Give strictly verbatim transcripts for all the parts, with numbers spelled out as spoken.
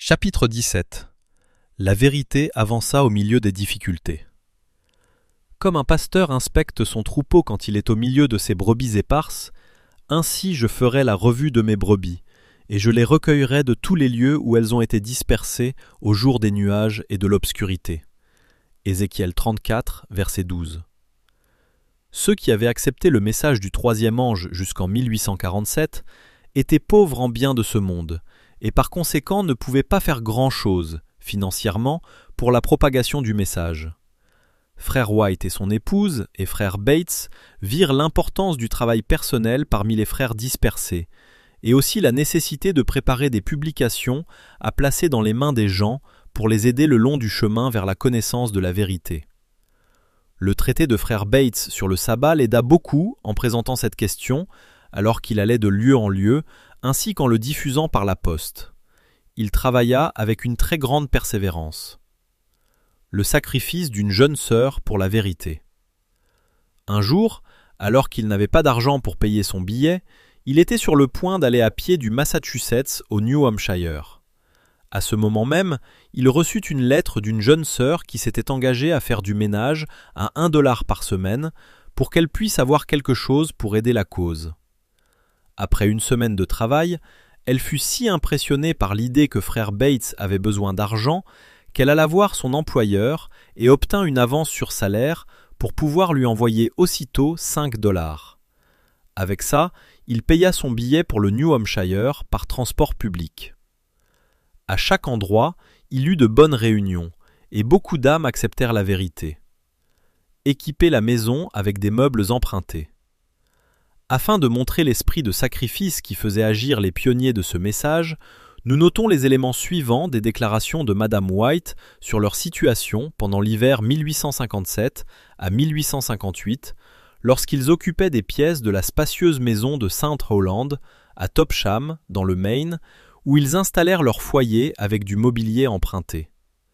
Chapitre dix-sept. La vérité avança au milieu des difficultés. Comme un pasteur inspecte son troupeau quand il est au milieu de ses brebis éparses, ainsi je ferai la revue de mes brebis, et je les recueillerai de tous les lieux où elles ont été dispersées au jour des nuages et de l'obscurité. Ézéchiel trente-quatre, verset douze. Ceux qui avaient accepté le message du troisième ange jusqu'en mille huit cent quarante-sept étaient pauvres en biens de ce monde, et par conséquent ne pouvaient pas faire grand-chose, financièrement, pour la propagation du message. Frère White et son épouse, et frère Bates, virent l'importance du travail personnel parmi les frères dispersés, et aussi la nécessité de préparer des publications à placer dans les mains des gens pour les aider le long du chemin vers la connaissance de la vérité. Le traité de frère Bates sur le sabbat l'aida beaucoup en présentant cette question, alors qu'il allait de lieu en lieu, ainsi qu'en le diffusant par la poste. Il travailla avec une très grande persévérance. Le sacrifice d'une jeune sœur pour la vérité. Un jour, alors qu'il n'avait pas d'argent pour payer son billet, il était sur le point d'aller à pied du Massachusetts au New Hampshire. À ce moment même, il reçut une lettre d'une jeune sœur qui s'était engagée à faire du ménage à un dollar par semaine pour qu'elle puisse avoir quelque chose pour aider la cause. Après une semaine de travail, elle fut si impressionnée par l'idée que frère Bates avait besoin d'argent qu'elle alla voir son employeur et obtint une avance sur salaire pour pouvoir lui envoyer aussitôt cinq dollars. Avec ça, il paya son billet pour le New Hampshire par transport public. À chaque endroit, il eut de bonnes réunions, et beaucoup d'âmes acceptèrent la vérité. Équiper la maison avec des meubles empruntés. Afin de montrer l'esprit de sacrifice qui faisait agir les pionniers de ce message, nous notons les éléments suivants des déclarations de Madame White sur leur situation pendant l'hiver mille huit cent cinquante-sept à mille huit cent cinquante-huit, lorsqu'ils occupaient des pièces de la spacieuse maison de Saint Holland, à Topsham, dans le Maine, où ils installèrent leur foyer avec du mobilier emprunté.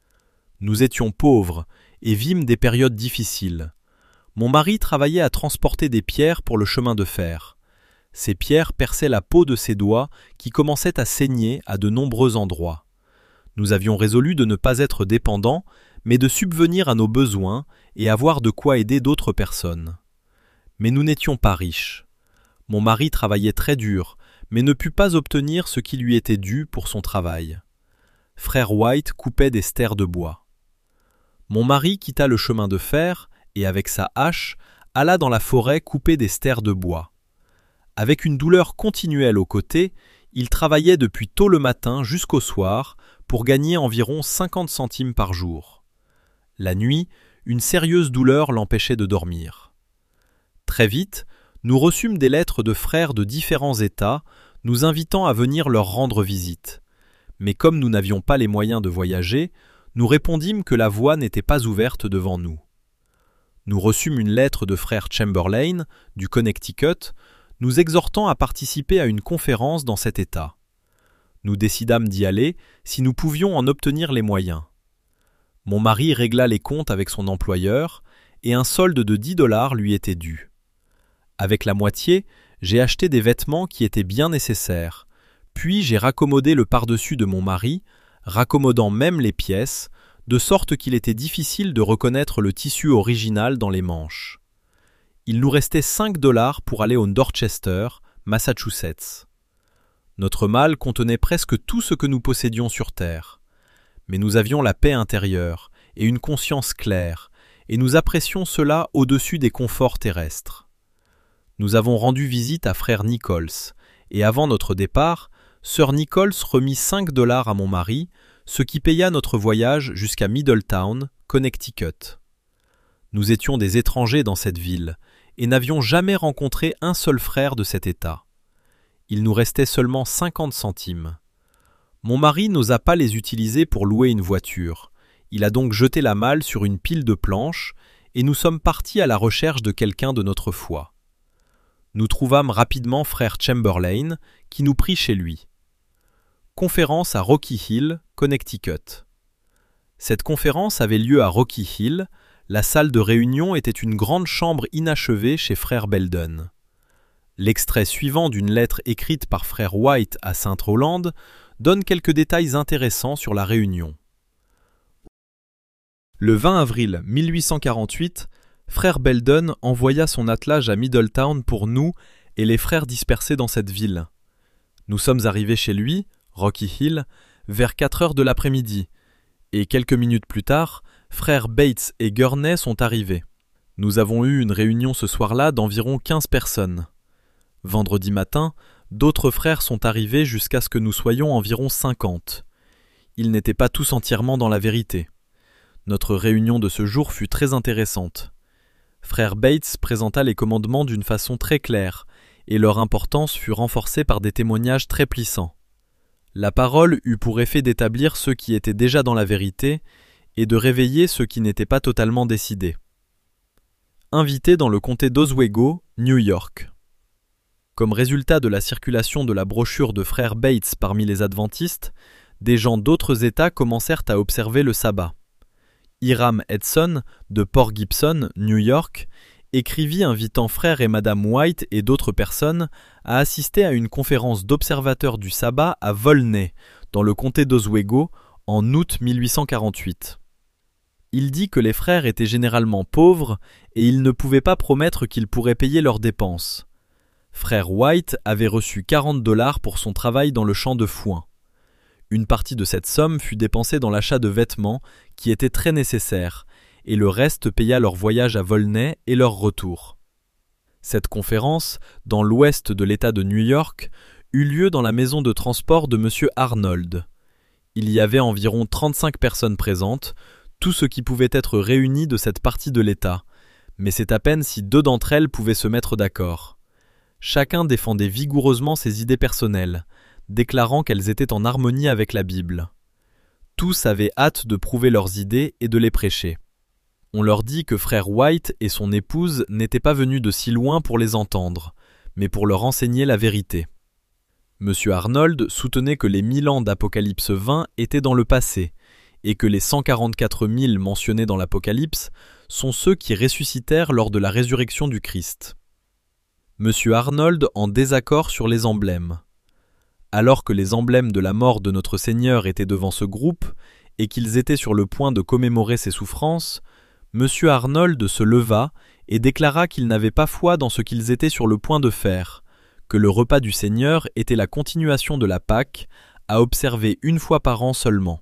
Nous étions pauvres et vîmes des périodes difficiles. Mon mari travaillait à transporter des pierres pour le chemin de fer. Ces pierres perçaient la peau de ses doigts qui commençait à saigner à de nombreux endroits. Nous avions résolu de ne pas être dépendants, mais de subvenir à nos besoins et avoir de quoi aider d'autres personnes. Mais nous n'étions pas riches. Mon mari travaillait très dur, mais ne put pas obtenir ce qui lui était dû pour son travail. Frère White coupait des stères de bois. Mon mari quitta le chemin de fer et avec sa hache, alla dans la forêt couper des stères de bois. Avec une douleur continuelle au côté, il travaillait depuis tôt le matin jusqu'au soir pour gagner environ cinquante centimes par jour. La nuit, une sérieuse douleur l'empêchait de dormir. Très vite, nous reçûmes des lettres de frères de différents États, nous invitant à venir leur rendre visite. Mais comme nous n'avions pas les moyens de voyager, nous répondîmes que la voie n'était pas ouverte devant nous. Nous reçûmes une lettre de frère Chamberlain, du Connecticut, nous exhortant à participer à une conférence dans cet État. Nous décidâmes d'y aller si nous pouvions en obtenir les moyens. Mon mari régla les comptes avec son employeur et un solde de dix dollars lui était dû. Avec la moitié, j'ai acheté des vêtements qui étaient bien nécessaires, puis j'ai raccommodé le par-dessus de mon mari, raccommodant même les pièces, de sorte qu'il était difficile de reconnaître le tissu original dans les manches. Il nous restait cinq dollars pour aller au Dorchester, Massachusetts. Notre malle contenait presque tout ce que nous possédions sur terre. Mais nous avions la paix intérieure et une conscience claire, et nous apprécions cela au-dessus des conforts terrestres. Nous avons rendu visite à frère Nichols, et avant notre départ, sœur Nichols remit cinq dollars à mon mari, ce qui paya notre voyage jusqu'à Middletown, Connecticut. Nous étions des étrangers dans cette ville et n'avions jamais rencontré un seul frère de cet État. Il nous restait seulement cinquante centimes. Mon mari n'osa pas les utiliser pour louer une voiture. Il a donc jeté la malle sur une pile de planches et nous sommes partis à la recherche de quelqu'un de notre foi. Nous trouvâmes rapidement frère Chamberlain qui nous prit chez lui. Conférence à Rocky Hill, Connecticut. Cette conférence avait lieu à Rocky Hill. La salle de réunion était une grande chambre inachevée chez frère Belden. L'extrait suivant d'une lettre écrite par frère White à Saint Holland donne quelques détails intéressants sur la réunion. Le vingt avril mille huit cent quarante-huit, frère Belden envoya son attelage à Middletown pour nous et les frères dispersés dans cette ville. Nous sommes arrivés chez lui, Rocky Hill, vers quatre heures de l'après-midi, et quelques minutes plus tard, frères Bates et Gurney sont arrivés. Nous avons eu une réunion ce soir-là d'environ quinze personnes. Vendredi matin, d'autres frères sont arrivés jusqu'à ce que nous soyons environ cinquante. Ils n'étaient pas tous entièrement dans la vérité. Notre réunion de ce jour fut très intéressante. Frère Bates présenta les commandements d'une façon très claire, et leur importance fut renforcée par des témoignages très puissants. La parole eut pour effet d'établir ceux qui étaient déjà dans la vérité, et de réveiller ceux qui n'étaient pas totalement décidés. Invité dans le comté d'Oswego, New York. Comme résultat de la circulation de la brochure de frère Bates parmi les adventistes, des gens d'autres États commencèrent à observer le sabbat. Hiram Edson, de Port Gibson, New York, écrivit invitant frère et madame White et d'autres personnes à assister à une conférence d'observateurs du sabbat à Volney, dans le comté d'Oswego, en août mille huit cent quarante-huit. Il dit que les frères étaient généralement pauvres et ils ne pouvaient pas promettre qu'ils pourraient payer leurs dépenses. Frère White avait reçu quarante dollars pour son travail dans le champ de foin. Une partie de cette somme fut dépensée dans l'achat de vêtements qui étaient très nécessaires, et le reste paya leur voyage à Volney et leur retour. Cette conférence, dans l'ouest de l'État de New York, eut lieu dans la maison de transport de M. Arnold. Il y avait environ trente-cinq personnes présentes, tout ce qui pouvait être réuni de cette partie de l'État, mais c'est à peine si deux d'entre elles pouvaient se mettre d'accord. Chacun défendait vigoureusement ses idées personnelles, déclarant qu'elles étaient en harmonie avec la Bible. Tous avaient hâte de prouver leurs idées et de les prêcher. On leur dit que frère White et son épouse n'étaient pas venus de si loin pour les entendre, mais pour leur enseigner la vérité. M. Arnold soutenait que les mille ans d'Apocalypse vingt étaient dans le passé, et que les cent quarante-quatre mille mentionnés dans l'Apocalypse sont ceux qui ressuscitèrent lors de la résurrection du Christ. M. Arnold en désaccord sur les emblèmes. Alors que les emblèmes de la mort de notre Seigneur étaient devant ce groupe, et qu'ils étaient sur le point de commémorer ses souffrances, M. Arnold se leva et déclara qu'il n'avait pas foi dans ce qu'ils étaient sur le point de faire, que le repas du Seigneur était la continuation de la Pâque, à observer une fois par an seulement.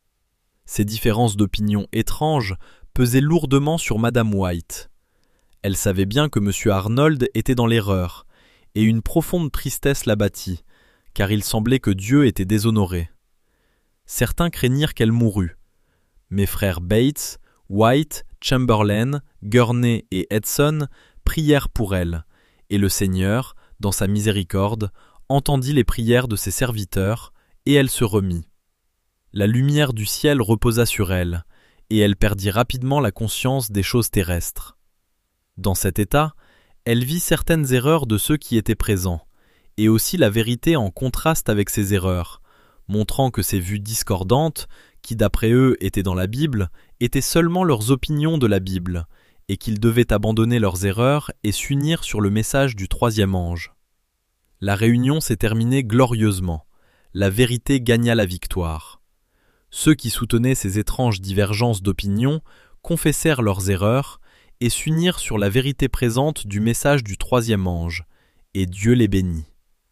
Ces différences d'opinion étranges pesaient lourdement sur madame White. Elle savait bien que M. Arnold était dans l'erreur, et une profonde tristesse l'abattit, car il semblait que Dieu était déshonoré. Certains craignirent qu'elle mourût. Mes frères Bates, White, Chamberlain, Gurney et Edson prièrent pour elle, et le Seigneur, dans sa miséricorde, entendit les prières de ses serviteurs, et elle se remit. La lumière du ciel reposa sur elle, et elle perdit rapidement la conscience des choses terrestres. Dans cet état, elle vit certaines erreurs de ceux qui étaient présents, et aussi la vérité en contraste avec ces erreurs, montrant que ces vues discordantes, qui d'après eux étaient dans la Bible, étaient seulement leurs opinions de la Bible, et qu'ils devaient abandonner leurs erreurs et s'unir sur le message du troisième ange. La réunion s'est terminée glorieusement. La vérité gagna la victoire. Ceux qui soutenaient ces étranges divergences d'opinion confessèrent leurs erreurs et s'unirent sur la vérité présente du message du troisième ange, et Dieu les bénit.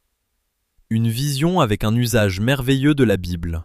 Une vision avec un usage merveilleux de la Bible.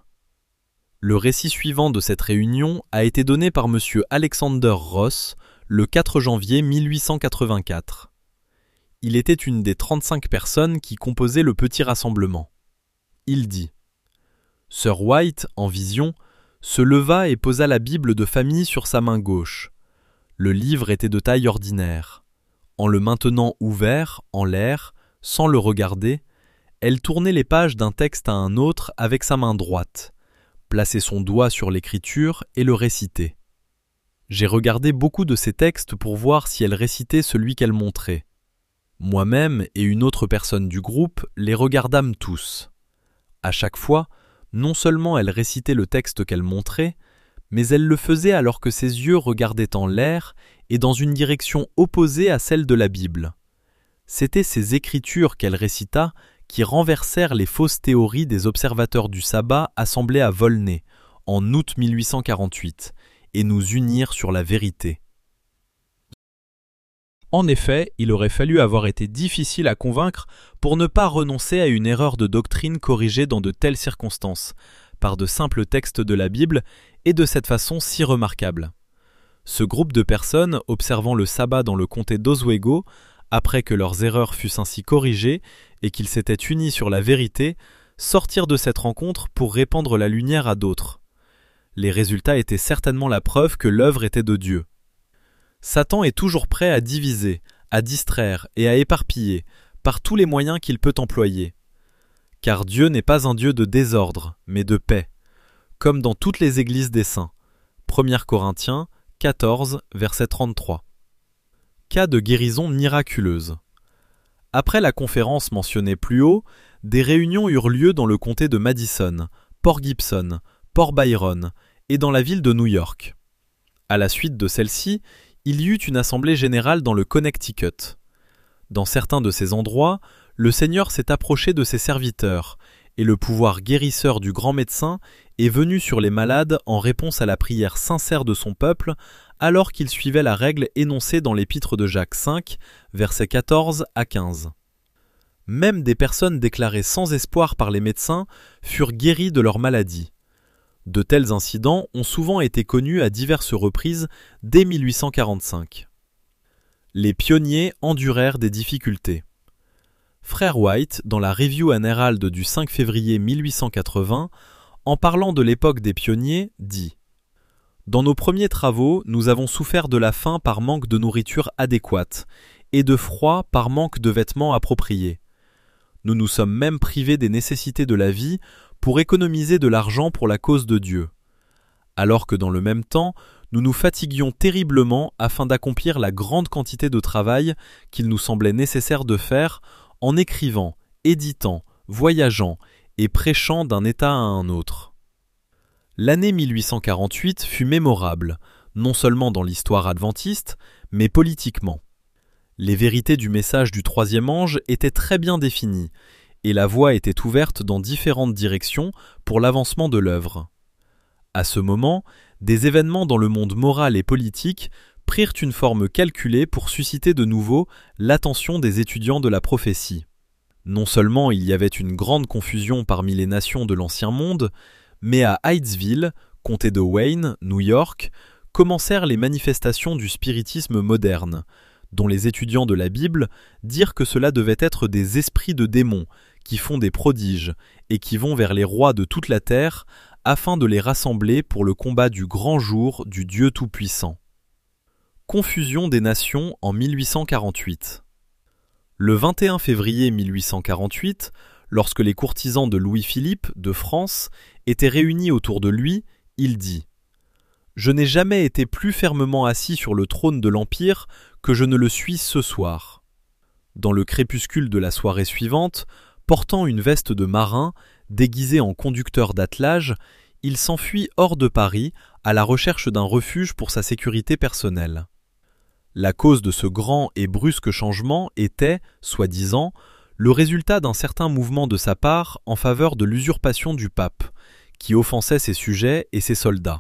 Le récit suivant de cette réunion a été donné par M. Alexander Ross le quatre janvier mille huit cent quatre-vingt-quatre. Il était une des trente-cinq personnes qui composaient le petit rassemblement. Il dit « Sir White, en vision, se leva et posa la Bible de famille sur sa main gauche. Le livre était de taille ordinaire. En le maintenant ouvert, en l'air, sans le regarder, elle tournait les pages d'un texte à un autre avec sa main droite, plaçait son doigt sur l'écriture et le récitait. J'ai regardé beaucoup de ces textes pour voir si elle récitait celui qu'elle montrait. Moi-même et une autre personne du groupe les regardâmes tous. À chaque fois, non seulement elle récitait le texte qu'elle montrait, mais elle le faisait alors que ses yeux regardaient en l'air et dans une direction opposée à celle de la Bible. C'étaient ces écritures qu'elle récita qui renversèrent les fausses théories des observateurs du sabbat assemblés à Volnay en août mille huit cent quarante-huit et nous unirent sur la vérité. En effet, il aurait fallu avoir été difficile à convaincre pour ne pas renoncer à une erreur de doctrine corrigée dans de telles circonstances, par de simples textes de la Bible et de cette façon si remarquable. Ce groupe de personnes, observant le sabbat dans le comté d'Oswego, après que leurs erreurs fussent ainsi corrigées et qu'ils s'étaient unis sur la vérité, sortirent de cette rencontre pour répandre la lumière à d'autres. Les résultats étaient certainement la preuve que l'œuvre était de Dieu. Satan est toujours prêt à diviser, à distraire et à éparpiller par tous les moyens qu'il peut employer. Car Dieu n'est pas un Dieu de désordre, mais de paix, comme dans toutes les églises des saints. premier Corinthiens quatorze, verset trente-trois. Cas de guérison miraculeuse. Après la conférence mentionnée plus haut, des réunions eurent lieu dans le comté de Madison, Port Gibson, Port Byron et dans la ville de New York. À la suite de celle-ci, il y eut une assemblée générale dans le Connecticut. Dans certains de ces endroits, le Seigneur s'est approché de ses serviteurs, et le pouvoir guérisseur du grand médecin est venu sur les malades en réponse à la prière sincère de son peuple, alors qu'il suivait la règle énoncée dans l'épître de Jacques cinq, versets quatorze à quinze. Même des personnes déclarées sans espoir par les médecins furent guéries de leur maladie. De tels incidents ont souvent été connus à diverses reprises dès mille huit cent quarante-cinq. Les pionniers endurèrent des difficultés. Frère White, dans la Review and Herald du cinq février mille huit cent quatre-vingts, en parlant de l'époque des pionniers, dit « Dans nos premiers travaux, nous avons souffert de la faim par manque de nourriture adéquate et de froid par manque de vêtements appropriés. Nous nous sommes même privés des nécessités de la vie pour économiser de l'argent pour la cause de Dieu. Alors que dans le même temps, nous nous fatiguions terriblement afin d'accomplir la grande quantité de travail qu'il nous semblait nécessaire de faire en écrivant, éditant, voyageant et prêchant d'un État à un autre. » L'année mille huit cent quarante-huit fut mémorable, non seulement dans l'histoire adventiste, mais politiquement. Les vérités du message du troisième ange étaient très bien définies, et la voie était ouverte dans différentes directions pour l'avancement de l'œuvre. À ce moment, des événements dans le monde moral et politique prirent une forme calculée pour susciter de nouveau l'attention des étudiants de la prophétie. Non seulement il y avait une grande confusion parmi les nations de l'Ancien Monde, mais à Hydesville, comté de Wayne, New York, commencèrent les manifestations du spiritisme moderne, dont les étudiants de la Bible dirent que cela devait être des esprits de démons qui font des prodiges et qui vont vers les rois de toute la terre afin de les rassembler pour le combat du grand jour du Dieu Tout-Puissant. Confusion des nations en mille huit cent quarante-huit. Le vingt et un février mille huit cent quarante-huit, lorsque les courtisans de Louis-Philippe de France étaient réunis autour de lui, il dit « Je n'ai jamais été plus fermement assis sur le trône de l'Empire que je ne le suis ce soir. » Dans le crépuscule de la soirée suivante, portant une veste de marin, déguisé en conducteur d'attelage, il s'enfuit hors de Paris à la recherche d'un refuge pour sa sécurité personnelle. La cause de ce grand et brusque changement était, soi-disant, le résultat d'un certain mouvement de sa part en faveur de l'usurpation du pape, qui offensait ses sujets et ses soldats.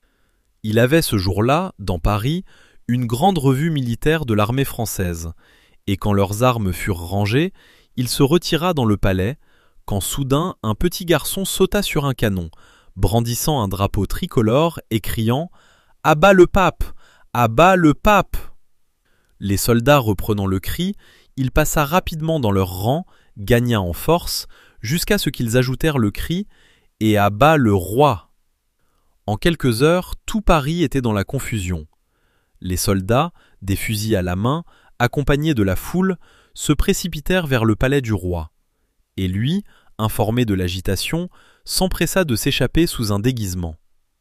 Il avait ce jour-là, dans Paris, une grande revue militaire de l'armée française, et quand leurs armes furent rangées, il se retira dans le palais, quand soudain un petit garçon sauta sur un canon, brandissant un drapeau tricolore et criant « À bas le pape! À bas le pape !» Les soldats reprenant le cri, il passa rapidement dans leur rang, gagna en force, jusqu'à ce qu'ils ajoutèrent le cri « Et à bas le roi !» En quelques heures, tout Paris était dans la confusion. Les soldats, des fusils à la main, accompagnés de la foule, se précipitèrent vers le palais du roi. Et lui, informé de l'agitation, s'empressa de s'échapper sous un déguisement.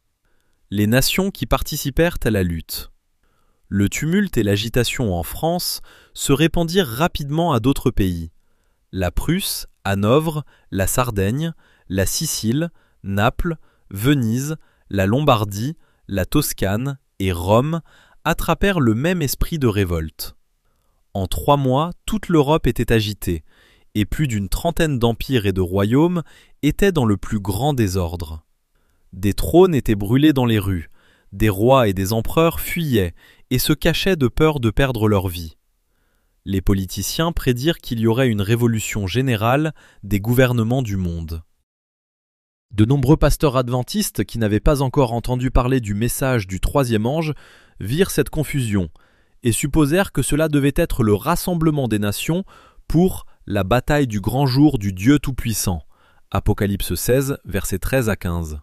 Les nations qui participèrent à la lutte. Le tumulte et l'agitation en France se répandirent rapidement à d'autres pays. La Prusse, Hanovre, la Sardaigne, la Sicile, Naples, Venise, la Lombardie, la Toscane et Rome attrapèrent le même esprit de révolte. En trois mois, toute l'Europe était agitée, et plus d'une trentaine d'empires et de royaumes étaient dans le plus grand désordre. Des trônes étaient brûlés dans les rues, des rois et des empereurs fuyaient et se cachaient de peur de perdre leur vie. Les politiciens prédirent qu'il y aurait une révolution générale des gouvernements du monde. De nombreux pasteurs adventistes qui n'avaient pas encore entendu parler du message du troisième ange virent cette confusion et supposèrent que cela devait être le rassemblement des nations pour la bataille du grand jour du Dieu Tout-Puissant. Apocalypse seize, versets treize à quinze.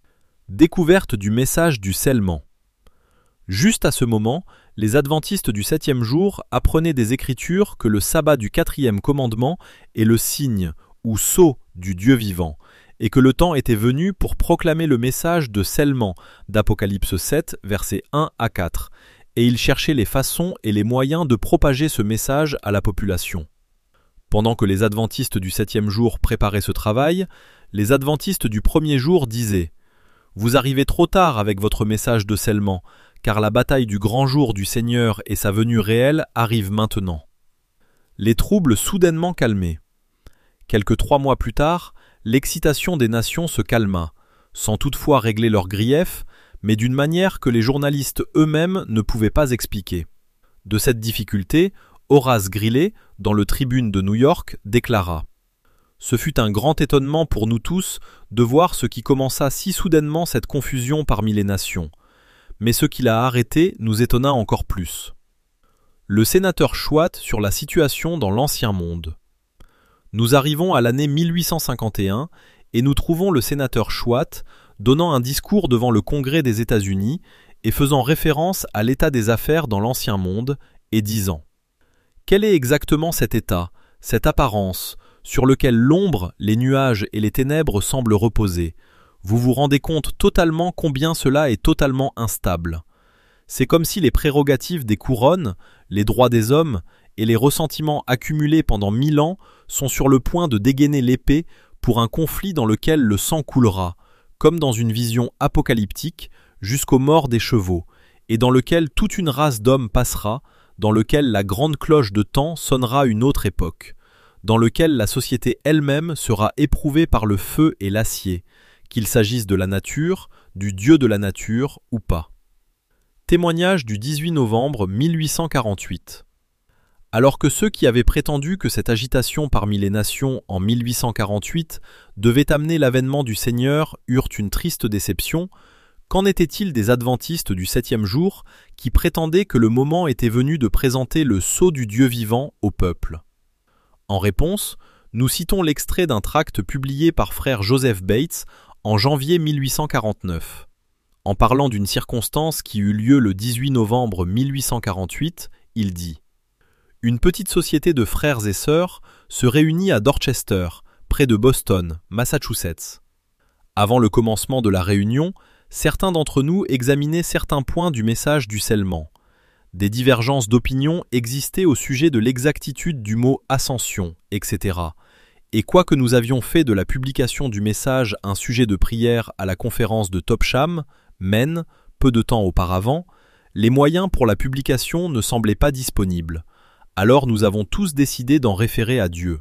Découverte du message du scellement. Juste à ce moment, les adventistes du septième jour apprenaient des Écritures que le sabbat du quatrième commandement est le signe ou sceau du Dieu vivant, et que le temps était venu pour proclamer le message de scellement d'Apocalypse sept, versets un à quatre, et ils cherchaient les façons et les moyens de propager ce message à la population. Pendant que les adventistes du septième jour préparaient ce travail, les adventistes du premier jour disaient « Vous arrivez trop tard avec votre message de scellement, car la bataille du grand jour du Seigneur et sa venue réelle arrivent maintenant. » Les troubles soudainement calmés. Quelques trois mois plus tard, l'excitation des nations se calma, sans toutefois régler leurs griefs, mais d'une manière que les journalistes eux-mêmes ne pouvaient pas expliquer. De cette difficulté, Horace Greeley, dans le Tribune de New York, déclara « Ce fut un grand étonnement pour nous tous de voir ce qui commença si soudainement cette confusion parmi les nations, mais ce qui l'a arrêté nous étonna encore plus. » Le sénateur Schwatt sur la situation dans l'Ancien Monde. Nous arrivons à l'année mille huit cent cinquante et un et nous trouvons le sénateur Schwatt donnant un discours devant le Congrès des États-Unis et faisant référence à l'état des affaires dans l'Ancien Monde et disant « Quel est exactement cet état, cette apparence, sur lequel l'ombre, les nuages et les ténèbres semblent reposer? Vous vous rendez compte totalement combien cela est totalement instable. C'est comme si les prérogatives des couronnes, les droits des hommes et les ressentiments accumulés pendant mille ans sont sur le point de dégainer l'épée pour un conflit dans lequel le sang coulera, comme dans une vision apocalyptique, jusqu'aux morts des chevaux, et dans lequel toute une race d'hommes passera, dans lequel la grande cloche de temps sonnera une autre époque, dans lequel la société elle-même sera éprouvée par le feu et l'acier, qu'il s'agisse de la nature, du Dieu de la nature ou pas. Témoignage du dix-huit novembre mille huit cent quarante-huit. Alors que ceux qui avaient prétendu que cette agitation parmi les nations en mille huit cent quarante-huit devait amener l'avènement du Seigneur eurent une triste déception, qu'en était-il des adventistes du septième jour qui prétendaient que le moment était venu de présenter le sceau du Dieu vivant au peuple? En réponse, nous citons l'extrait d'un tract publié par frère Joseph Bates en janvier mille huit cent quarante-neuf. En parlant d'une circonstance qui eut lieu le dix-huit novembre mille huit cent quarante-huit, il dit « Une petite société de frères et sœurs se réunit à Dorchester, près de Boston, Massachusetts. Avant le commencement de la réunion, certains d'entre nous examinaient certains points du message du scellement. Des divergences d'opinion existaient au sujet de l'exactitude du mot « ascension », et cetera. Et quoique nous avions fait de la publication du message un sujet de prière à la conférence de Topsham, Maine, peu de temps auparavant, les moyens pour la publication ne semblaient pas disponibles. Alors nous avons tous décidé d'en référer à Dieu.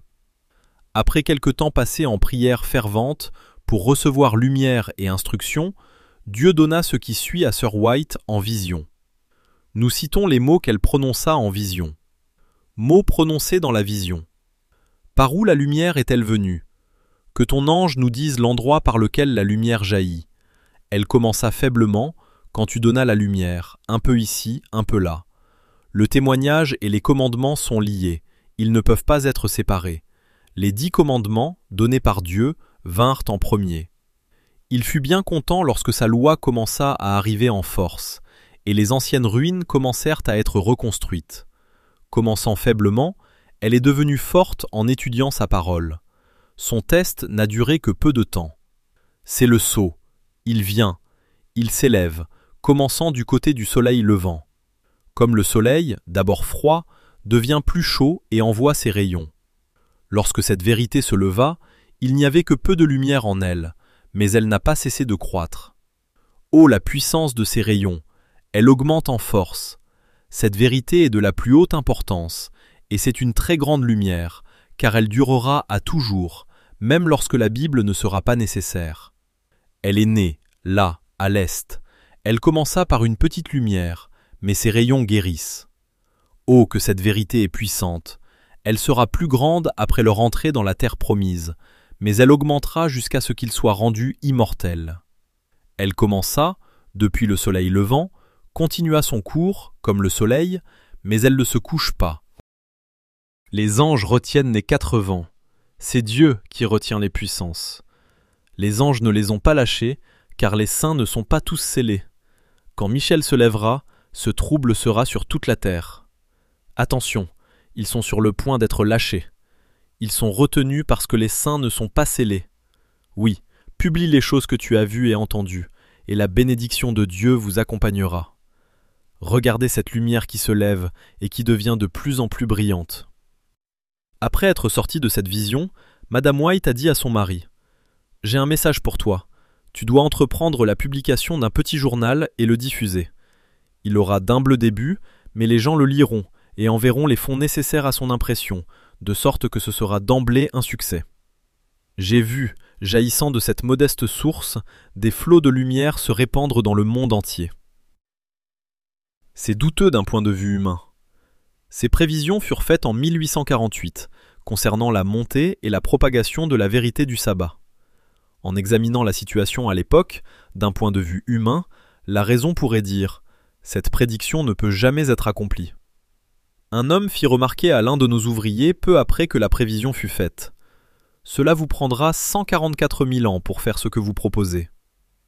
Après quelque temps passé en prière fervente pour recevoir lumière et instruction, Dieu donna ce qui suit à sœur White en vision. Nous citons les mots qu'elle prononça en vision. Mots prononcés dans la vision. Par où la lumière est-elle venue? Que ton ange nous dise l'endroit par lequel la lumière jaillit. Elle commença faiblement, quand tu donnas la lumière, un peu ici, un peu là. Le témoignage et les commandements sont liés, ils ne peuvent pas être séparés. Les dix commandements, donnés par Dieu, vinrent en premier. Il fut bien content lorsque sa loi commença à arriver en force, et les anciennes ruines commencèrent à être reconstruites. Commençant faiblement, elle est devenue forte en étudiant sa parole. Son test n'a duré que peu de temps. C'est le sceau. Il vient, il s'élève, commençant du côté du soleil levant. Comme le soleil, d'abord froid, devient plus chaud et envoie ses rayons. Lorsque cette vérité se leva, il n'y avait que peu de lumière en elle, mais elle n'a pas cessé de croître. Ô la puissance de ses rayons, elle augmente en force. Cette vérité est de la plus haute importance, et c'est une très grande lumière, car elle durera à toujours, même lorsque la Bible ne sera pas nécessaire. Elle est née, là, à l'est. Elle commença par une petite lumière, mais ses rayons guérissent. Oh, que cette vérité est puissante! Elle sera plus grande après leur entrée dans la terre promise, mais elle augmentera jusqu'à ce qu'il soit rendu immortel. Elle commença, depuis le soleil levant, continua son cours, comme le soleil, mais elle ne se couche pas. Les anges retiennent les quatre vents. C'est Dieu qui retient les puissances. Les anges ne les ont pas lâchés, car les saints ne sont pas tous scellés. Quand Michel se lèvera, ce trouble sera sur toute la terre. Attention, ils sont sur le point d'être lâchés. Ils sont retenus parce que les saints ne sont pas scellés. Oui, publie les choses que tu as vues et entendues, et la bénédiction de Dieu vous accompagnera. Regardez cette lumière qui se lève et qui devient de plus en plus brillante. Après être sortie de cette vision, Madame White a dit à son mari « J'ai un message pour toi. Tu dois entreprendre la publication d'un petit journal et le diffuser. Il aura d'humbles débuts, mais les gens le liront et enverront les fonds nécessaires à son impression, de sorte que ce sera d'emblée un succès. J'ai vu, jaillissant de cette modeste source, des flots de lumière se répandre dans le monde entier. » C'est douteux d'un point de vue humain. Ces prévisions furent faites en mille huit cent quarante-huit, concernant la montée et la propagation de la vérité du sabbat. En examinant la situation à l'époque, d'un point de vue humain, la raison pourrait dire « Cette prédiction ne peut jamais être accomplie ». Un homme fit remarquer à l'un de nos ouvriers peu après que la prévision fut faite. « Cela vous prendra cent quarante-quatre mille ans pour faire ce que vous proposez. »« Quoi ?»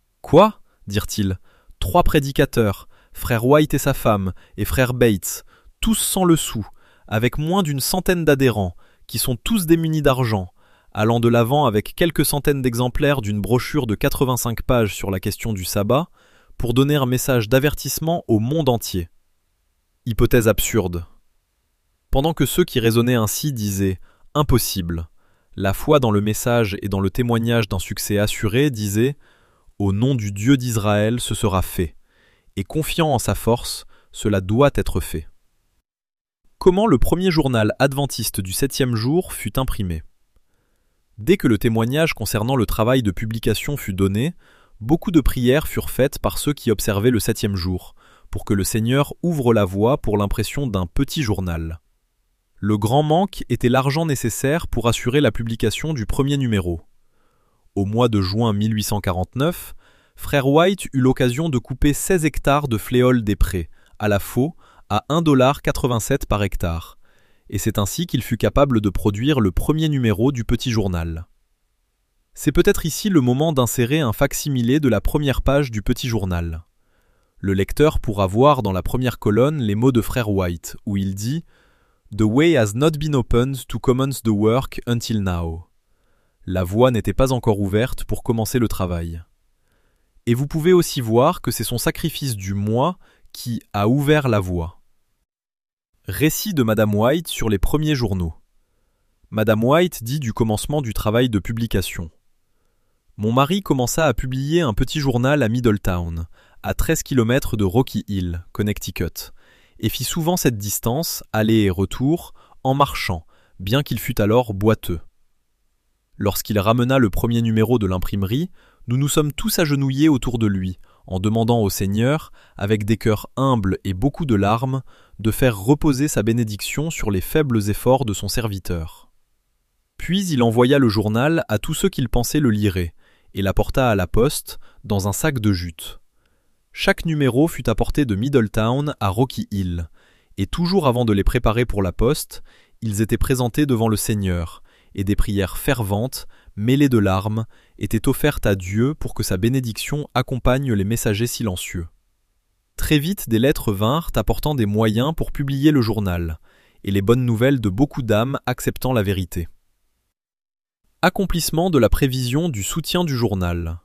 dirent-ils. « Trois prédicateurs, frère White et sa femme, et frère Bates, tous sans le sou, avec moins d'une centaine d'adhérents, qui sont tous démunis d'argent, allant de l'avant avec quelques centaines d'exemplaires d'une brochure de quatre-vingt-cinq pages sur la question du sabbat, pour donner un message d'avertissement au monde entier. » Hypothèse absurde. Pendant que ceux qui raisonnaient ainsi disaient « impossible », la foi dans le message et dans le témoignage d'un succès assuré disait « au nom du Dieu d'Israël, ce sera fait », et confiant en sa force, cela doit être fait. Comment le premier journal adventiste du septième jour fut imprimé? Dès que le témoignage concernant le travail de publication fut donné, beaucoup de prières furent faites par ceux qui observaient le septième jour, pour que le Seigneur ouvre la voie pour l'impression d'un petit journal. Le grand manque était l'argent nécessaire pour assurer la publication du premier numéro. Au mois de juin mille huit cent quarante-neuf, frère White eut l'occasion de couper seize hectares de fléole des prés, à la faux, à un dollar quatre-vingt-sept par hectare, et c'est ainsi qu'il fut capable de produire le premier numéro du petit journal. C'est peut-être ici le moment d'insérer un fac-similé de la première page du petit journal. Le lecteur pourra voir dans la première colonne les mots de frère White, où il dit « The way has not been opened to commence the work until now ». La voie n'était pas encore ouverte pour commencer le travail. Et vous pouvez aussi voir que c'est son sacrifice du moi qui a ouvert la voie. Récit de Madame White sur les premiers journaux. Madame White dit du commencement du travail de publication. Mon mari commença à publier un petit journal à Middletown, à treize kilomètres de Rocky Hill, Connecticut, et fit souvent cette distance, aller et retour, en marchant, bien qu'il fût alors boiteux. Lorsqu'il ramena le premier numéro de l'imprimerie, nous nous sommes tous agenouillés autour de lui, en demandant au Seigneur, avec des cœurs humbles et beaucoup de larmes, de faire reposer sa bénédiction sur les faibles efforts de son serviteur. Puis il envoya le journal à tous ceux qu'il pensait le liraient, et l'apporta à la poste, dans un sac de jute. Chaque numéro fut apporté de Middletown à Rocky Hill, et toujours avant de les préparer pour la poste, ils étaient présentés devant le Seigneur, et des prières ferventes, mêlées de larmes, étaient offertes à Dieu pour que sa bénédiction accompagne les messagers silencieux. Très vite, des lettres vinrent apportant des moyens pour publier le journal, et les bonnes nouvelles de beaucoup d'âmes acceptant la vérité. Accomplissement de la prévision du soutien du journal.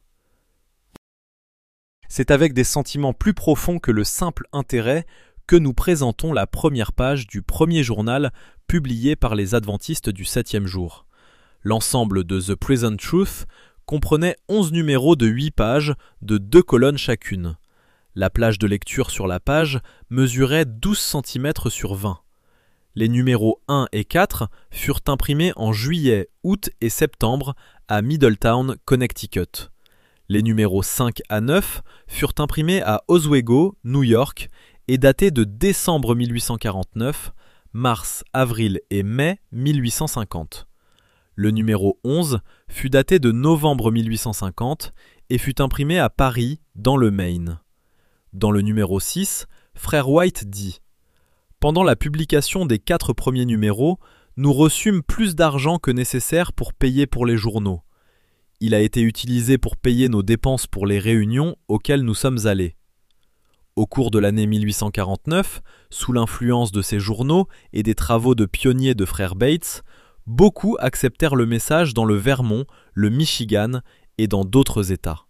C'est avec des sentiments plus profonds que le simple intérêt que nous présentons la première page du premier journal publié par les adventistes du septième jour. L'ensemble de The Present Truth comprenait onze numéros de huit pages de deux colonnes chacune. La plage de lecture sur la page mesurait douze centimètres sur vingt. Les numéros un et quatre furent imprimés en juillet, août et septembre à Middletown, Connecticut. Les numéros cinq à neuf furent imprimés à Oswego, New York, et datés de décembre mille huit cent quarante-neuf, mars, avril et mai mille huit cent cinquante. Le numéro onze fut daté de novembre mille huit cent cinquante et fut imprimé à Paris, dans le Maine. Dans le numéro six, Frère White dit « Pendant la publication des quatre premiers numéros, nous reçûmes plus d'argent que nécessaire pour payer pour les journaux. Il a été utilisé pour payer nos dépenses pour les réunions auxquelles nous sommes allés. Au cours de l'année mille huit cent quarante-neuf, sous l'influence de ces journaux et des travaux de pionniers de frère Bates, beaucoup acceptèrent le message dans le Vermont, le Michigan et dans d'autres États.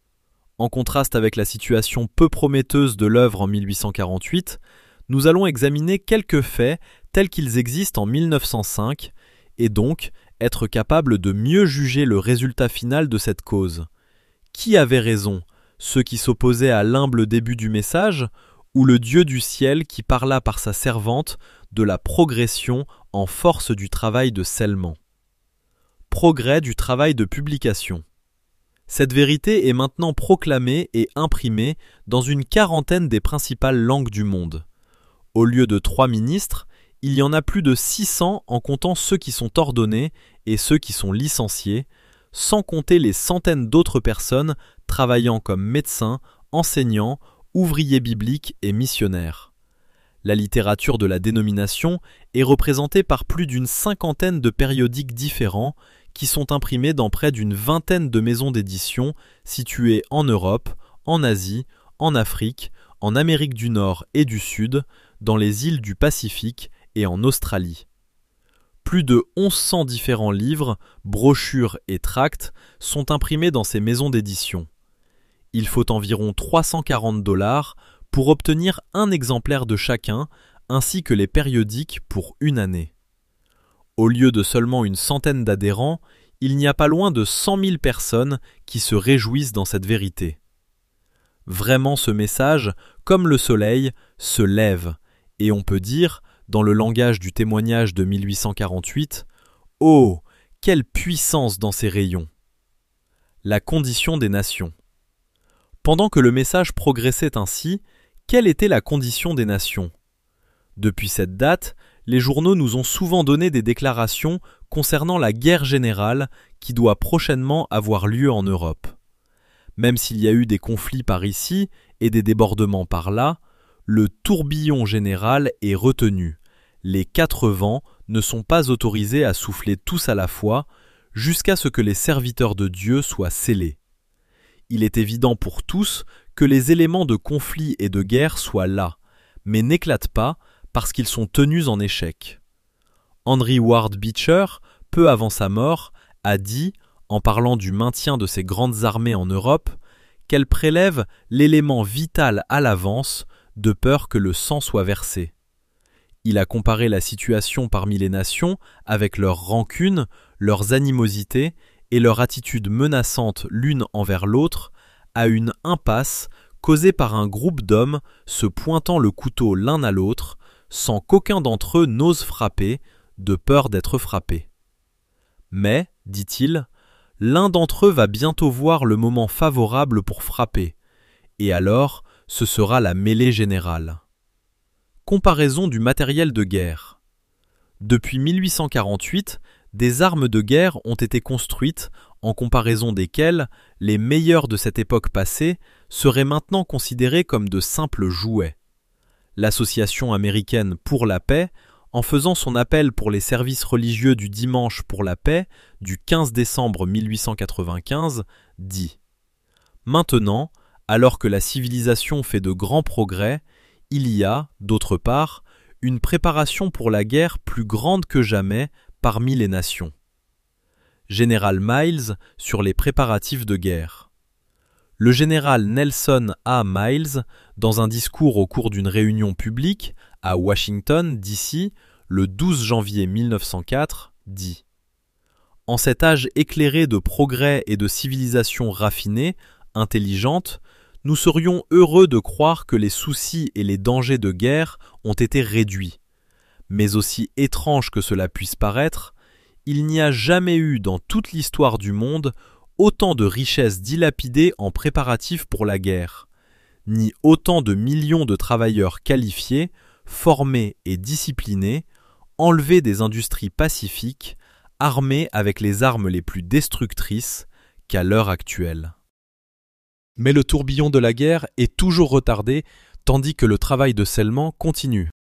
En contraste avec la situation peu prometteuse de l'œuvre en mille huit cent quarante-huit, nous allons examiner quelques faits tels qu'ils existent en mille neuf cent cinq et donc être capables de mieux juger le résultat final de cette cause. Qui avait raison, ceux qui s'opposaient à l'humble début du message, ou le Dieu du ciel qui parla par sa servante de la progression en force du travail de scellement? Progrès du travail de publication. Cette vérité est maintenant proclamée et imprimée dans une quarantaine des principales langues du monde. Au lieu de trois ministres, il y en a plus de six cents en comptant ceux qui sont ordonnés et ceux qui sont licenciés, sans compter les centaines d'autres personnes travaillant comme médecins, enseignants, ouvriers bibliques et missionnaires. La littérature de la dénomination est représentée par plus d'une cinquantaine de périodiques différents qui sont imprimés dans près d'une vingtaine de maisons d'édition situées en Europe, en Asie, en Afrique, en Amérique du Nord et du Sud, dans les îles du Pacifique et en Australie. Plus de onze cents différents livres, brochures et tracts sont imprimés dans ces maisons d'édition. Il faut environ trois cent quarante dollars pour obtenir un exemplaire de chacun, ainsi que les périodiques pour une année. Au lieu de seulement une centaine d'adhérents, il n'y a pas loin de cent mille personnes qui se réjouissent dans cette vérité. Vraiment, ce message, comme le soleil, se lève, et on peut dire, dans le langage du témoignage de mille huit cent quarante-huit, « Oh, quelle puissance dans ces rayons !» La condition des nations. Pendant que le message progressait ainsi, quelle était la condition des nations? Depuis cette date, les journaux nous ont souvent donné des déclarations concernant la guerre générale qui doit prochainement avoir lieu en Europe. Même s'il y a eu des conflits par ici et des débordements par là, le tourbillon général est retenu. Les quatre vents ne sont pas autorisés à souffler tous à la fois jusqu'à ce que les serviteurs de Dieu soient scellés. Il est évident pour tous que les éléments de conflit et de guerre soient là, mais n'éclatent pas parce qu'ils sont tenus en échec. Henry Ward Beecher, peu avant sa mort, a dit, en parlant du maintien de ces grandes armées en Europe, qu'elles prélèvent l'élément vital à l'avance de peur que le sang soit versé. Il a comparé la situation parmi les nations avec leurs rancunes, leurs animosités et leur attitude menaçante l'une envers l'autre à une impasse causée par un groupe d'hommes se pointant le couteau l'un à l'autre sans qu'aucun d'entre eux n'ose frapper, de peur d'être frappé. Mais, dit-il, l'un d'entre eux va bientôt voir le moment favorable pour frapper, et alors ce sera la mêlée générale. Comparaison du matériel de guerre. Depuis mille huit cent quarante-huit, des armes de guerre ont été construites en comparaison desquelles les meilleures de cette époque passée seraient maintenant considérées comme de simples jouets. L'Association américaine pour la paix, en faisant son appel pour les services religieux du dimanche pour la paix du quinze décembre mille huit cent quatre-vingt-quinze, dit « Maintenant, alors que la civilisation fait de grands progrès, il y a, d'autre part, une préparation pour la guerre plus grande que jamais parmi les nations. » Général Miles sur les préparatifs de guerre. Le général Nelson A. Miles, dans un discours au cours d'une réunion publique à Washington, D C, le douze janvier mille neuf cent quatre, dit « En cet âge éclairé de progrès et de civilisation raffinée, intelligente, nous serions heureux de croire que les soucis et les dangers de guerre ont été réduits. Mais aussi étrange que cela puisse paraître, il n'y a jamais eu dans toute l'histoire du monde autant de richesses dilapidées en préparatifs pour la guerre, ni autant de millions de travailleurs qualifiés, formés et disciplinés, enlevés des industries pacifiques, armés avec les armes les plus destructrices qu'à l'heure actuelle. Mais le tourbillon de la guerre est toujours retardé, tandis que le travail de scellement continue.